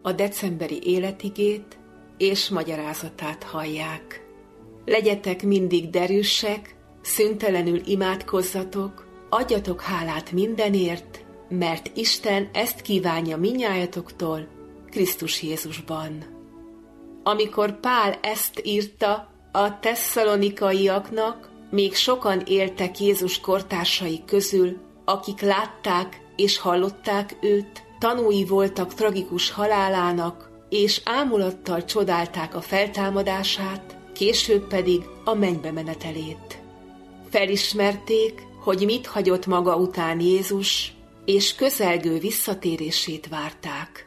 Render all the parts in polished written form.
a decemberi életigét és magyarázatát hallják. Legyetek mindig derűsek, szüntelenül imádkozzatok, adjatok hálát mindenért, mert Isten ezt kívánja minnyájatoktól Krisztus Jézusban. Amikor Pál ezt írta a tesszalonikaiaknak, még sokan éltek Jézus kortársai közül, akik látták és hallották őt, tanúi voltak tragikus halálának, és ámulattal csodálták a feltámadását, később pedig a mennybe menetelét. Felismerték, hogy mit hagyott maga után Jézus, és közelgő visszatérését várták.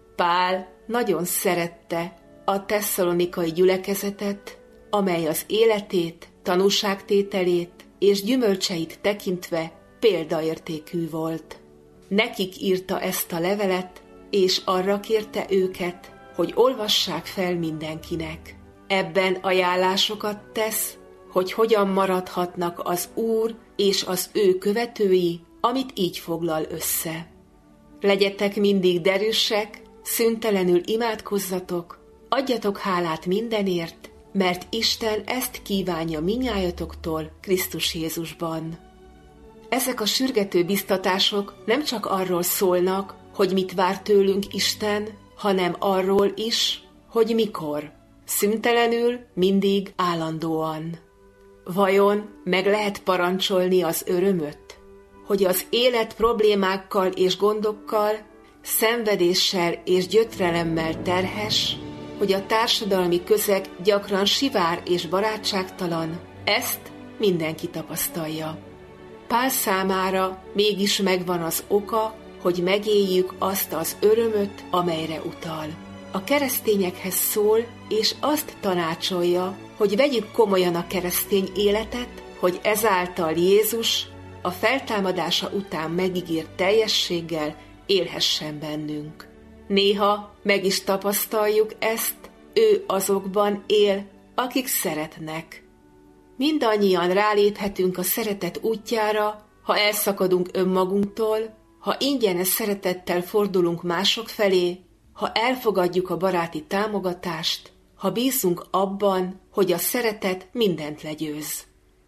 Pál nagyon szerette a tesszalonikai gyülekezetet, amely az életét, tanúságtételét és gyümölcseit tekintve példaértékű volt. Nekik írta ezt a levelet, és arra kérte őket, hogy olvassák fel mindenkinek. Ebben ajánlásokat tesz, hogy hogyan maradhatnak az Úr és az ő követői, amit így foglal össze. Legyetek mindig derűsek, szüntelenül imádkozzatok, adjatok hálát mindenért, mert Isten ezt kívánja minnyájatoktól Krisztus Jézusban. Ezek a sürgető biztatások nem csak arról szólnak, hogy mit vár tőlünk Isten, hanem arról is, hogy mikor. Szüntelenül, mindig, állandóan. Vajon meg lehet parancsolni az örömöt? Hogy az élet problémákkal és gondokkal, szenvedéssel és gyötrelemmel terhes, hogy a társadalmi közeg gyakran sivár és barátságtalan, ezt mindenki tapasztalja. Pál számára mégis megvan az oka, hogy megéljük azt az örömöt, amelyre utal. A keresztényekhez szól, és azt tanácsolja, hogy vegyük komolyan a keresztény életet, hogy ezáltal Jézus a feltámadása után megígért teljességgel élhessen bennünk. Néha meg is tapasztaljuk ezt, ő azokban él, akik szeretnek. Mindannyian ráléphetünk a szeretet útjára, ha elszakadunk önmagunktól, ha ingyenes szeretettel fordulunk mások felé, ha elfogadjuk a baráti támogatást, ha bízunk abban, hogy a szeretet mindent legyőz.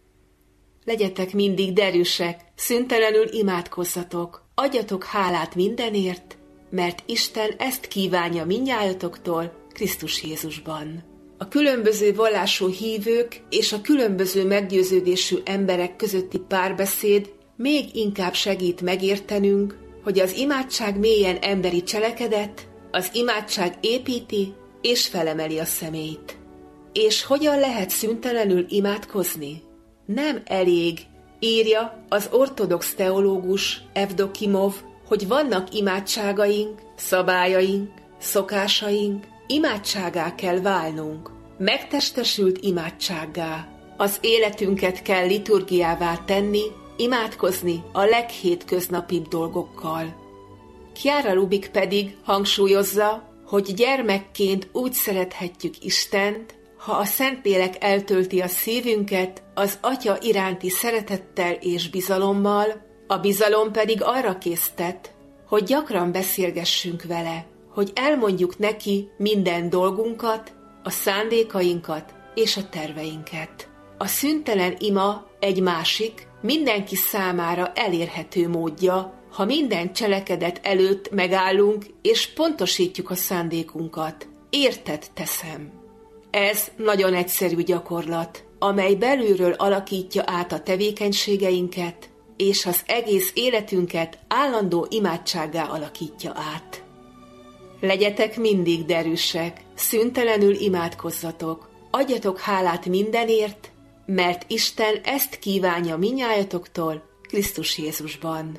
Legyetek mindig derűsek, szüntelenül imádkozzatok, adjatok hálát mindenért, mert Isten ezt kívánja mindnyájatoktól Krisztus Jézusban. A különböző vallású hívők és a különböző meggyőződésű emberek közötti párbeszéd még inkább segít megértenünk, hogy az imádság mélyen emberi cselekedet, az imádság építi és felemeli a személyt. És hogyan lehet szüntelenül imádkozni? Nem elég, írja az ortodox teológus Evdokimov, hogy vannak imádságaink, szabályaink, szokásaink, imádsággá kell válnunk, megtestesült imádsággá. Az életünket kell liturgiává tenni, imádkozni a leghétköznapibb dolgokkal. Chiara Lubich pedig hangsúlyozza, hogy gyermekként úgy szerethetjük Istent, ha a Szentlélek eltölti a szívünket az Atya iránti szeretettel és bizalommal, a bizalom pedig arra késztet, hogy gyakran beszélgessünk vele, hogy elmondjuk neki minden dolgunkat, a szándékainkat és a terveinket. A szüntelen ima egy másik, mindenki számára elérhető módja, ha minden cselekedet előtt megállunk és pontosítjuk a szándékunkat. Érted teszem. Ez nagyon egyszerű gyakorlat, amely belülről alakítja át a tevékenységeinket, és az egész életünket állandó imádsággá alakítja át. Legyetek mindig derűsek, szüntelenül imádkozzatok, adjatok hálát mindenért, mert Isten ezt kívánja minnyájatoktól Krisztus Jézusban.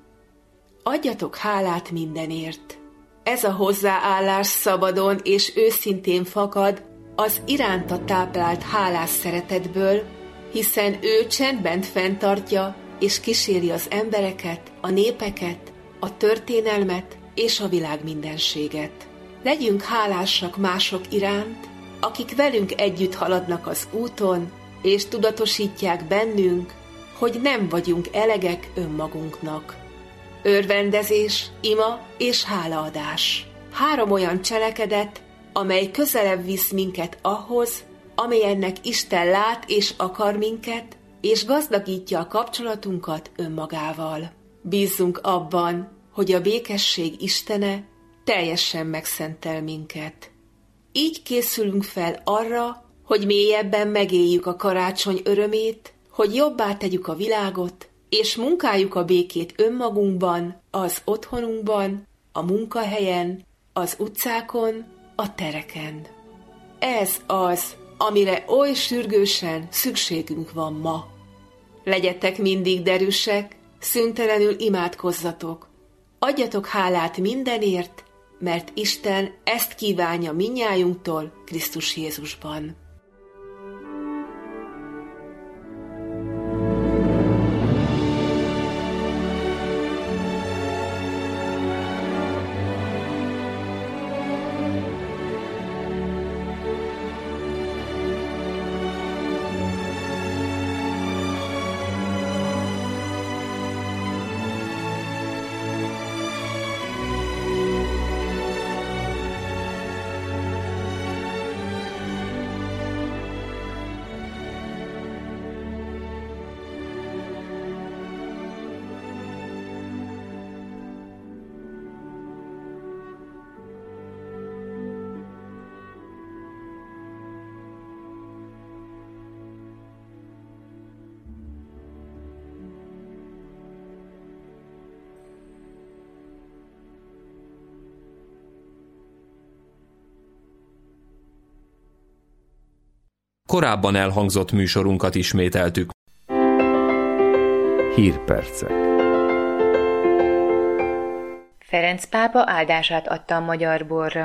Adjatok hálát mindenért. Ez a hozzáállás szabadon és őszintén fakad az iránta táplált hálás szeretetből, hiszen ő csendben fenntartja és kíséri az embereket, a népeket, a történelmet és a világ mindenséget. Legyünk hálásak mások iránt, akik velünk együtt haladnak az úton, és tudatosítják bennünk, hogy nem vagyunk elegek önmagunknak. Örvendezés, ima és hálaadás. 3 olyan cselekedet, amely közelebb visz minket ahhoz, amilyennek Isten lát és akar minket, és gazdagítja a kapcsolatunkat önmagával. Bízzunk abban, hogy a békesség Istene teljesen megszentel minket. Így készülünk fel arra, hogy mélyebben megéljük a karácsony örömét, hogy jobbá tegyük a világot, és munkáljuk a békét önmagunkban, az otthonunkban, a munkahelyen, az utcákon, a tereken. Ez az, amire oly sürgősen szükségünk van ma. Legyetek mindig derűsek, szüntelenül imádkozzatok. Adjatok hálát mindenért, mert Isten ezt kívánja mindnyájunktól Krisztus Jézusban. Korábban elhangzott műsorunkat ismételtük. Hírpercek. Ferenc pápa áldását adta a magyar borra.